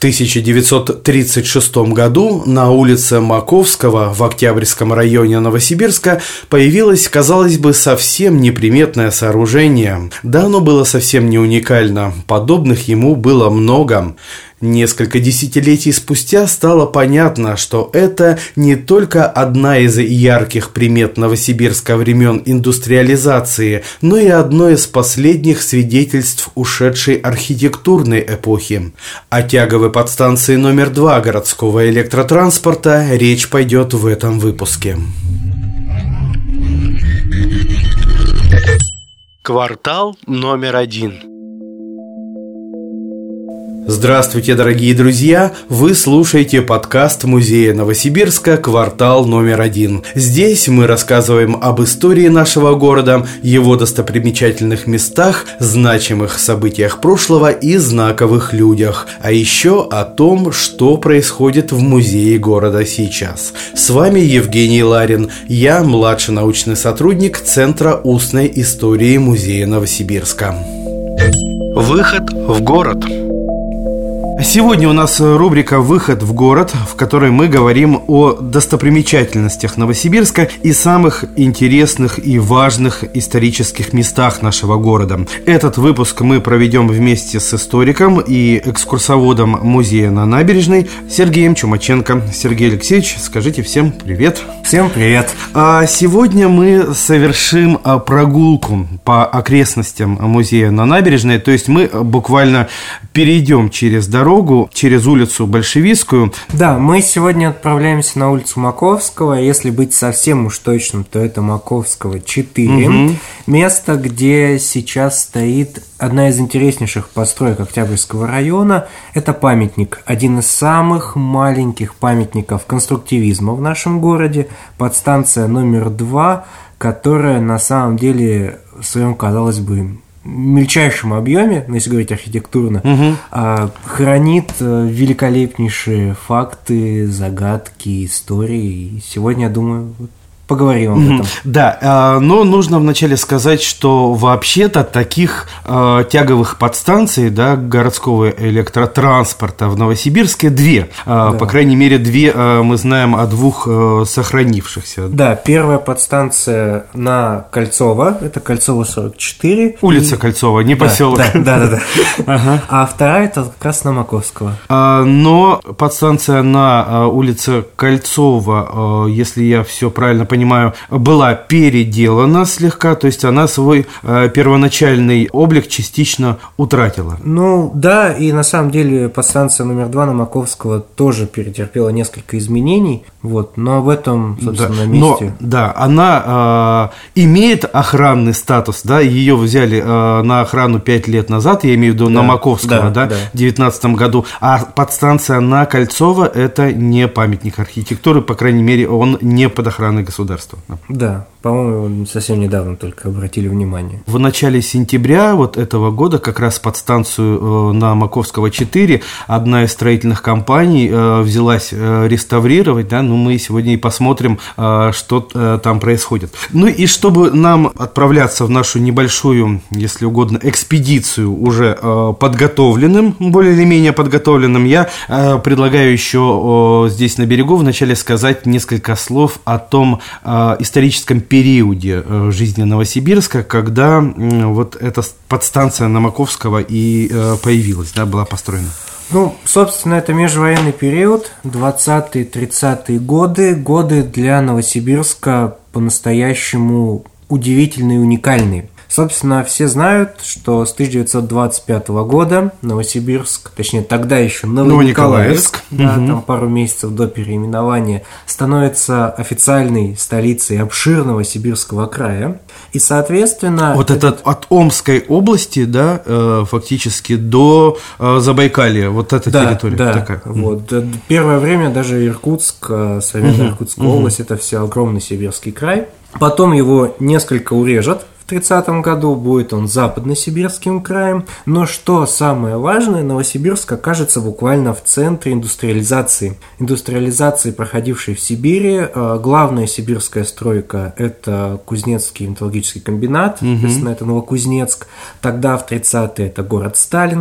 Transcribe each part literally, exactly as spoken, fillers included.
тысяча девятьсот тридцать шестом году на улице Маковского в Октябрьском районе Новосибирска появилось, казалось бы, совсем неприметное сооружение. Да, оно было совсем не уникально, подобных ему было много. Несколько десятилетий спустя стало понятно, что это не только одна из ярких примет Новосибирска времен индустриализации, но и одно из последних свидетельств ушедшей архитектурной эпохи. О тяговой подстанции номер два городского электротранспорта речь пойдет в этом выпуске. Квартал номер один. Здравствуйте, дорогие друзья! Вы слушаете подкаст Музея Новосибирска «Квартал номер один». Здесь мы рассказываем об истории нашего города, его достопримечательных местах, значимых событиях прошлого и знаковых людях, а еще о том, что происходит в музее города сейчас. С вами Евгений Ларин, я младший научный сотрудник Центра устной истории Музея Новосибирска. Выход в город. Сегодня у нас рубрика «Выход в город», в которой мы говорим о достопримечательностях Новосибирска и самых интересных и важных исторических местах нашего города. Этот выпуск мы проведем вместе с историком и экскурсоводом музея на Набережной Сергеем Чумаченко. Сергей Алексеевич, скажите всем привет. Всем привет. А сегодня мы совершим прогулку по окрестностям музея на Набережной, то есть мы буквально перейдем через дорогу, через улицу Большевистскую. Да, мы сегодня отправляемся на улицу Маковского. Если быть совсем уж точным, то это Маковского четыре. Угу. Место, где сейчас стоит одна из интереснейших построек Октябрьского района. Это памятник, один из самых маленьких памятников конструктивизма в нашем городе. Подстанция номер два, которая на самом деле в своем, казалось бы, мельчайшем объеме, ну, если говорить архитектурно, угу. а, хранит великолепнейшие факты, загадки, истории. И сегодня, я думаю, поговорим об этом. Да, но нужно вначале сказать, что вообще-то таких э, тяговых подстанций, да, городского электротранспорта в Новосибирске две. Э, да. По крайней мере, две э, мы знаем о двух э, сохранившихся. Да, первая подстанция на Кольцово, это Кольцово сорок четыре. Улица и... Кольцово, не да, поселок. Да, да, да. да. А вторая это как раз на Маковского. Но подстанция на улице Кольцово, если я все правильно понимаю, понимаю, была переделана слегка, то есть она свой э, первоначальный облик частично утратила. Ну да, и на самом деле подстанция номер два на Маковского тоже перетерпела несколько изменений, вот, но об этом, собственно, да, на месте. Но, да, она э, имеет охранный статус, да, ее взяли э, на охрану пять лет назад, я имею в виду да, на Маковского, да, да, да, в две тысячи девятнадцатом году, а подстанция на Кольцово – это не памятник архитектуры, по крайней мере, он не под охраной государства. Да, по-моему, совсем недавно только обратили внимание. В начале сентября вот этого года как раз подстанцию на Маковского четыре одна из строительных компаний взялась реставрировать, да, ну мы сегодня и посмотрим, что там происходит. Ну и чтобы нам отправляться в нашу небольшую, если угодно, экспедицию уже подготовленным, более или менее подготовленным, я предлагаю еще здесь на берегу вначале сказать несколько слов о том историческом периоде жизни Новосибирска, когда вот эта подстанция на Маковского и появилась, да, была построена. Ну, собственно, это межвоенный период, двадцатые-тридцатые годы, годы для Новосибирска по-настоящему удивительные и уникальные. Собственно, все знают, что с тысяча девятьсот двадцать пятого года Новосибирск, точнее тогда еще Новониколаевск, да, угу. там пару месяцев до переименования, становится официальной столицей обширного Сибирского края. И, соответственно... Вот это от Омской области, да, фактически до Забайкалья, вот эта да, территория да, такая. Вот. Первое время даже Иркутск, современная угу. Иркутская угу. область, это все огромный Сибирский край. Потом его несколько урежут. В тридцатом году будет он Западно-Сибирским краем. Но что самое важное, Новосибирск окажется буквально в центре индустриализации. Индустриализации, проходившей в Сибири. Главная сибирская стройка – это Кузнецкий металлургический комбинат, соответственно, угу. это Новокузнецк. Тогда в тридцатые это город Сталинск.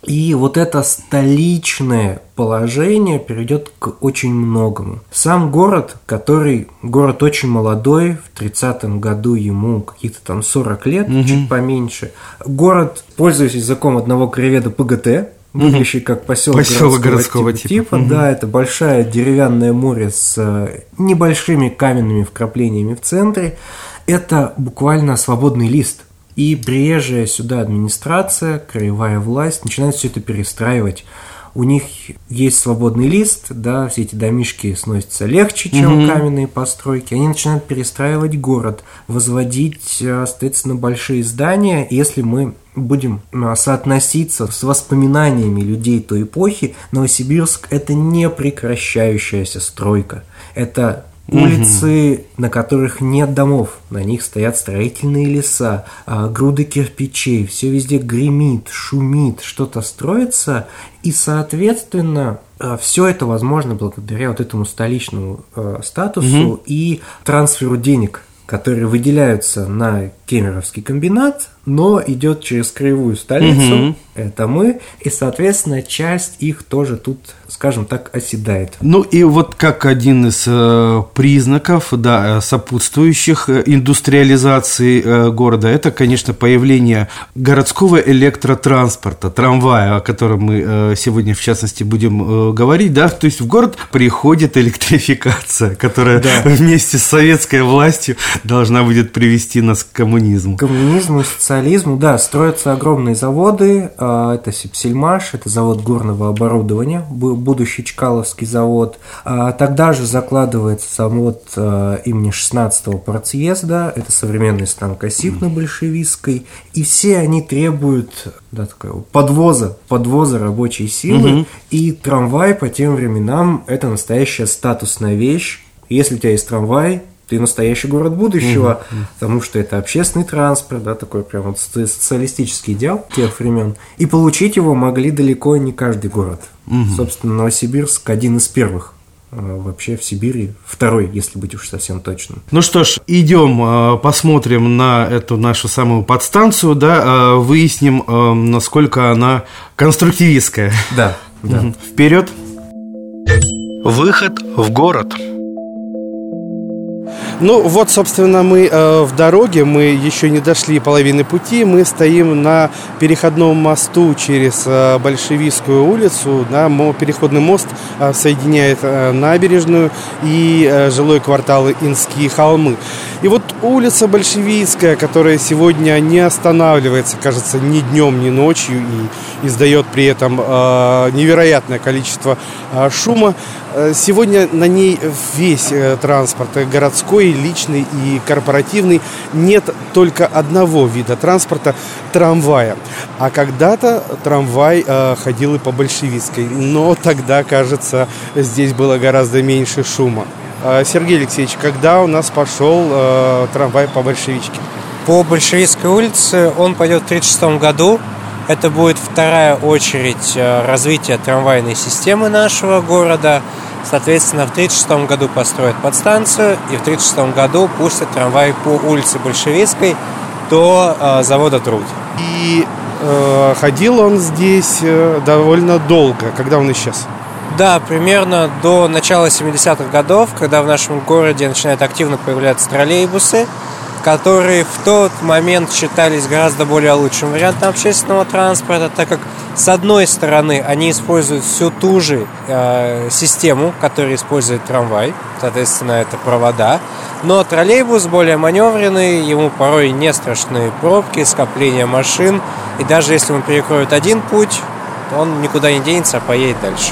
И вот это столичное положение приведет к очень многому. Сам город, который город очень молодой, в тридцатом году ему каких-то там сорок лет, угу. чуть поменьше. Город, пользуясь языком одного краеведа, ПГТ, выглядящий как поселок городского, городского типа. типа угу. Да, это большое деревянное море с небольшими каменными вкраплениями в центре. Это буквально свободный лист. И приезжая сюда администрация, краевая власть начинает все это перестраивать. У них есть свободный лист, да, все эти домишки сносятся легче, чем угу. каменные постройки. Они начинают перестраивать город, возводить, соответственно, большие здания. Если мы будем соотноситься с воспоминаниями людей той эпохи, Новосибирск – это не прекращающаяся стройка. Это улицы, угу. на которых нет домов, на них стоят строительные леса, груды кирпичей, все везде гремит, шумит, что-то строится, и, соответственно, все это возможно благодаря вот этому столичному статусу угу. и трансферу денег, которые выделяются на Кемеровский комбинат, но идет через краевую столицу, угу. это мы, и, соответственно, часть их тоже тут, скажем так, оседает. Ну и вот как один из э, признаков, да, сопутствующих индустриализации э, города, это, конечно, появление городского электротранспорта, трамвая, о котором мы э, сегодня, в частности, будем э, говорить, да, то есть в город приходит электрификация, которая да. вместе с советской властью должна будет привести нас к коммунизму. К коммунизму, социализму, да, строятся огромные заводы, это Сибсельмаш, это завод горного оборудования, будущий Чкаловский завод. Тогда же закладывается завод имени шестнадцатого партсъезда, это современный станк-косив на Большевистской, и все они требуют да, такого подвоза, подвоза рабочей силы, угу. и трамвай по тем временам это настоящая статусная вещь. Если у тебя есть трамвай, ты настоящий город будущего, угу. потому что это общественный транспорт, да, такой прям вот социалистический идеал тех времен. И получить его могли далеко не каждый город. Угу. Собственно, Новосибирск один из первых вообще в Сибири, второй, если быть уж совсем точным. Ну что ж, идем, посмотрим на эту нашу самую подстанцию, да, выясним, насколько она конструктивистская. Да, да. Угу. Вперед! Выход в город. Ну вот, собственно, мы э, в дороге, мы еще не дошли половины пути, мы стоим на переходном мосту через э, Большевистскую улицу, да, переходный мост э, соединяет э, набережную и э, жилой квартал Инские холмы. И вот улица Большевистская, которая сегодня не останавливается, кажется, ни днем, ни ночью и издает при этом э, невероятное количество э, шума. Сегодня на ней весь транспорт, городской, личный и корпоративный. Нет только одного вида транспорта – трамвая. А когда-то трамвай э, ходил и по Большевистской, но тогда, кажется, здесь было гораздо меньше шума. Э, Сергей Алексеевич, когда у нас пошел э, трамвай по Большевичке? По Большевистской улице он пойдет в тридцать шестом году. Это будет вторая очередь развития трамвайной системы нашего города. Соответственно, в тридцать шестом году построят подстанцию, и в тридцать шестом году пустят трамвай по улице Большевистской до э, завода «Труд». И э, ходил он здесь э, довольно долго. Когда он исчез? Да, примерно до начала семидесятых годов, когда в нашем городе начинают активно появляться троллейбусы, которые в тот момент считались гораздо более лучшим вариантом общественного транспорта, так как, с одной стороны, они используют всю ту же э, систему, которую использует трамвай, соответственно, это провода, но троллейбус более маневренный, ему порой не страшны пробки, скопления машин, и даже если он перекроет один путь, то он никуда не денется, а поедет дальше.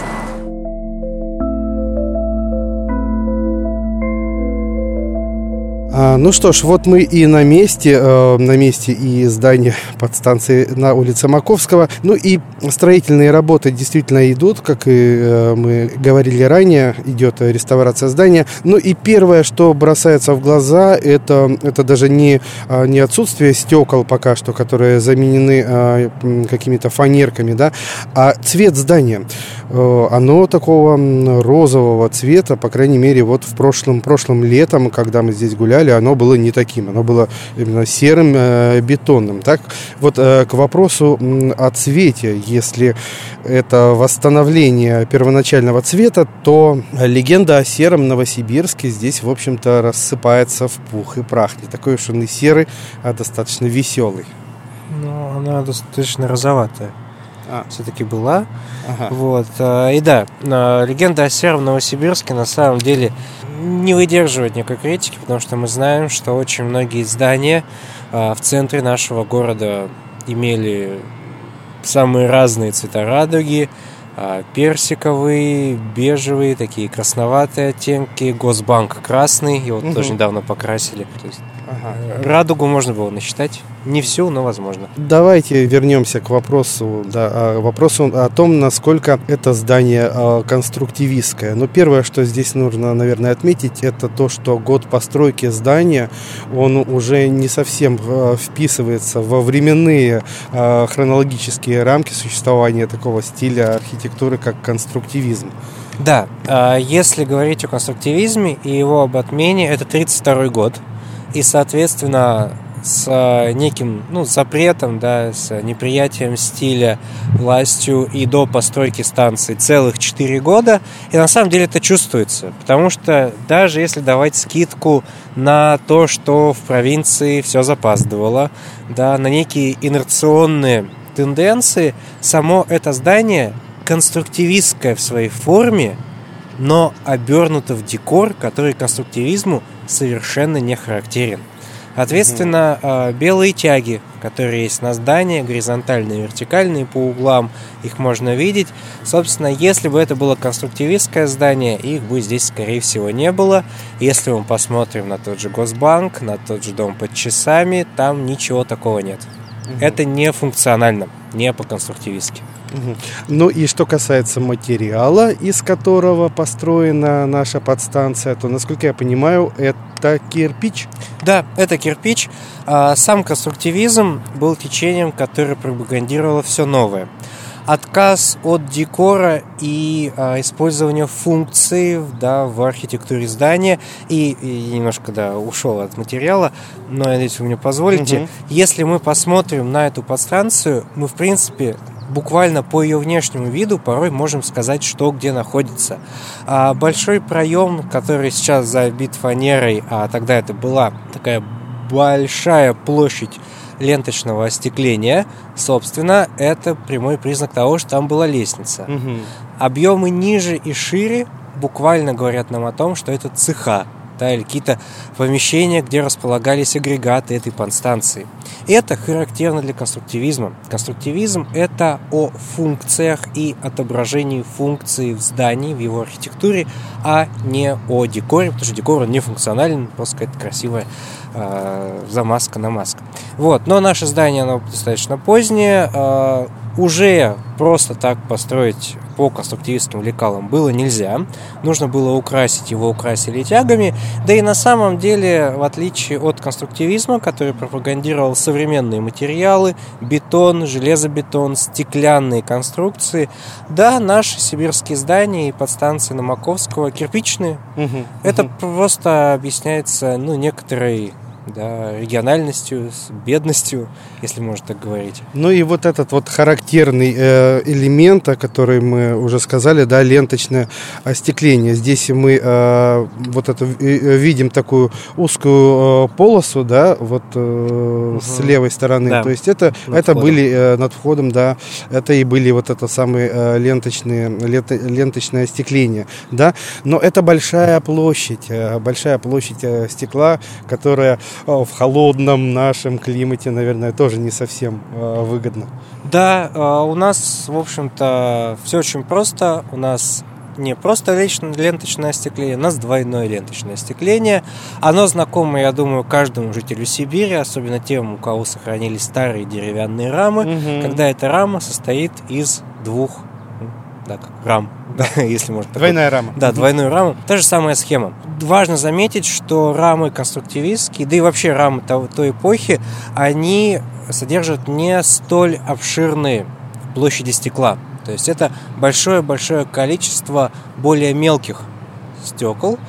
Ну что ж, вот мы и на месте, э, на месте и здания подстанции на улице Маковского. Ну и строительные работы действительно идут, как и э, мы говорили ранее, идет реставрация здания. Ну и первое, что бросается в глаза, это, это даже не, не отсутствие стекол пока что, которые заменены э, какими-то фанерками, да, а цвет здания. Э, оно такого розового цвета, по крайней мере, вот в прошлом, прошлым летом, когда мы здесь гуляли, деле оно было не таким, оно было именно серым, э, бетонным. Так, вот э, к вопросу о цвете, если это восстановление первоначального цвета, то легенда о сером Новосибирске здесь, в общем-то, рассыпается в пух и прах. Не такой уж он и серый, а достаточно веселый. Ну, она достаточно розоватая. А. Все-таки была. Ага. Вот. И да, легенда о сером Новосибирске на самом деле не выдерживает никакой критики, потому что мы знаем, что очень многие здания в центре нашего города имели самые разные цвета радуги. Персиковые, бежевые, такие красноватые оттенки. Госбанк красный, его угу. тоже недавно покрасили. То есть ага. радугу можно было насчитать. Не всю, но возможно. Давайте вернемся к вопросу, да, вопросу о том, насколько это здание конструктивистское. Но первое, что здесь нужно, наверное, отметить, это то, что год постройки здания, он уже не совсем вписывается во временные хронологические рамки существования такого стиля архитектуры, как конструктивизм. Да, если говорить о конструктивизме и его об отмене, это тридцать второй год. И, соответственно, с неким ну, запретом, да, с неприятием стиля властью и до постройки станции целых четыре года. И на самом деле это чувствуется, потому что даже если давать скидку на то, что в провинции все запаздывало, да, на некие инерционные тенденции, само это здание конструктивистское в своей форме, но обернуто в декор, который конструктивизму совершенно не характерен. Соответственно, mm-hmm. белые тяги, которые есть на здании, горизонтальные и вертикальные по углам, их можно видеть. Собственно, если бы это было конструктивистское здание, их бы здесь, скорее всего, не было. Если мы посмотрим на тот же Госбанк, на тот же дом под часами, там ничего такого нет. Mm-hmm. Это не функционально, не по-конструктивистски. Угу. Ну и что касается материала, из которого построена наша подстанция, то, насколько я понимаю, это кирпич? Да, это кирпич. Сам конструктивизм был течением, которое пропагандировало все новое. Отказ от декора и а, использования функций, да, в архитектуре здания. И, и немножко да, ушел от материала, но, я надеюсь, вы мне позволите. Угу. Если мы посмотрим на эту подстанцию, мы, в принципе, буквально по ее внешнему виду порой можем сказать, что где находится. А большой проем, который сейчас забит фанерой, а тогда это была такая большая площадь ленточного остекления, собственно, это прямой признак того, что там была лестница. Угу. Объемы ниже и шире буквально говорят нам о том, что это цеха, да, или какие-то помещения, где располагались агрегаты этой подстанции. Это характерно для конструктивизма. Конструктивизм – это о функциях и отображении функций в здании, в его архитектуре, а не о декоре, потому что декор он не функционален, просто какая-то красивая э, замазка на маску. Вот. Но наше здание, оно достаточно позднее. Э, уже просто так построить по конструктивистским лекалам было нельзя. Нужно было украсить его, украсили тягами. Да и на самом деле, в отличие от конструктивизма, который пропагандировал современные материалы, бетон, железобетон, стеклянные конструкции, да, наши сибирские здания и подстанции на Маковского кирпичные. Угу, Это угу. просто объясняется, ну, некоторой да, региональностью, с бедностью, если можно так говорить. Ну и вот этот вот характерный э, элемент, о котором мы уже сказали, да, ленточное остекление. Здесь мы э, вот это э, видим такую узкую э, полосу, да, вот э, угу. с левой стороны. Да. То есть это, это были э, над входом, да, это и были вот это самые э, ленточные, лента, ленточное остекление, да. Но это большая площадь, э, большая площадь э, стекла, которая в холодном нашем климате, наверное, тоже не совсем э, выгодно. Да, э, у нас, в общем-то, все очень просто. У нас не просто ленточное остекление, у нас двойное ленточное остекление. Оно знакомо, я думаю, каждому жителю Сибири, особенно тем, у кого сохранились старые деревянные рамы, угу. когда эта рама состоит из двух да, как рам. Да, если можно. Двойная такой, рама. Да, угу. двойную раму. Та же самая схема. Важно заметить, что рамы конструктивистские, да и вообще рамы той, той эпохи, они содержат не столь обширные площади стекла. То есть это большое-большое количество более мелких стекол,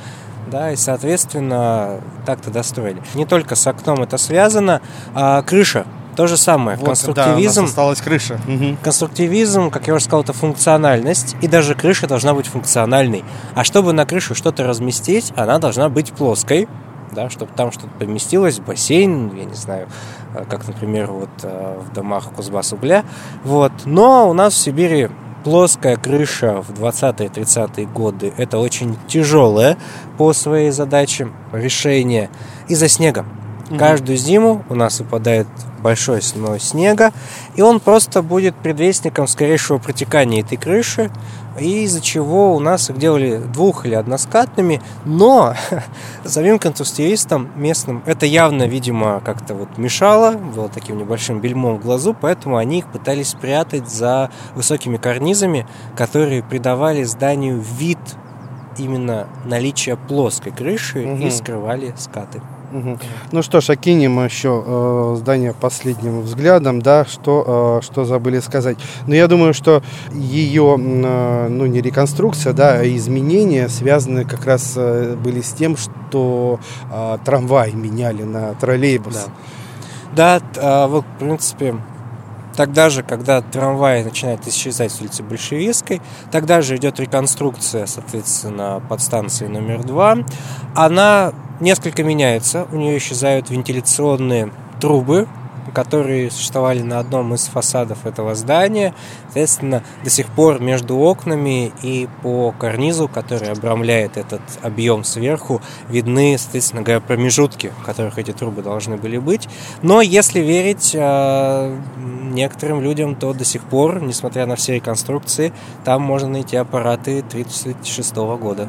да, и, соответственно, так-то достроили. Не только с окном это связано, а крыша. То же самое. Вот, Конструктивизм. Да, у нас осталась крыша. Угу. Конструктивизм, как я уже сказал, это функциональность. И даже крыша должна быть функциональной. А чтобы на крышу что-то разместить, она должна быть плоской. Да, чтобы там что-то поместилось, бассейн, я не знаю, как, например, вот в домах Кузбасс-Угля. Вот. Но у нас в Сибири плоская крыша в двадцатые-тридцатые годы – это очень тяжелое по своей задаче решение из-за снега. Угу. Каждую зиму у нас выпадает большой слой снега, и он просто будет предвестником скорейшего протекания этой крыши, и из-за чего у нас их делали двух- или односкатными, но самим конструктивистам местным это явно, видимо, как-то вот мешало, было таким небольшим бельмом в глазу, поэтому они их пытались спрятать за высокими карнизами, которые придавали зданию вид именно наличия плоской крыши угу. и скрывали скаты. Угу. Ну что ж, окинем еще э, здание последним взглядом, да, что, э, что забыли сказать. Но я думаю, что ее, э, ну не реконструкция, да, а изменения связаны как раз э, были с тем, что э, трамвай меняли на троллейбус. Да, да, вот в принципе... Тогда же, когда трамвай начинает исчезать с улицы Большевистской, тогда же идет реконструкция, соответственно, подстанции номер два. Она несколько меняется, у нее исчезают вентиляционные трубы, которые существовали на одном из фасадов этого здания. Соответственно, до сих пор между окнами и по карнизу, который обрамляет этот объем сверху, видны, соответственно говоря, промежутки, в которых эти трубы должны были быть. Но если верить э, некоторым людям, то до сих пор, несмотря на все реконструкции, там можно найти аппараты тридцать шестого года.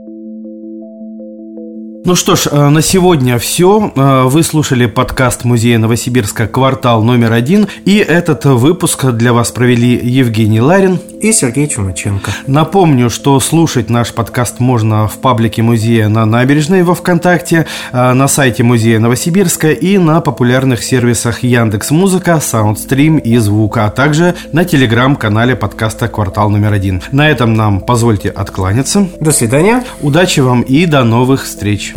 Ну что ж, на сегодня все. Вы слушали подкаст Музея Новосибирска «Квартал номер один». И этот выпуск для вас провели Евгений Ларин и Сергей Чумаченко. Напомню, что слушать наш подкаст можно в паблике музея на Набережной во ВКонтакте, на сайте Музея Новосибирска и на популярных сервисах Яндекс.Музыка, Саундстрим и Звук, а также на телеграм-канале подкаста «Квартал номер один». На этом нам позвольте откланяться. До свидания. Удачи вам и до новых встреч.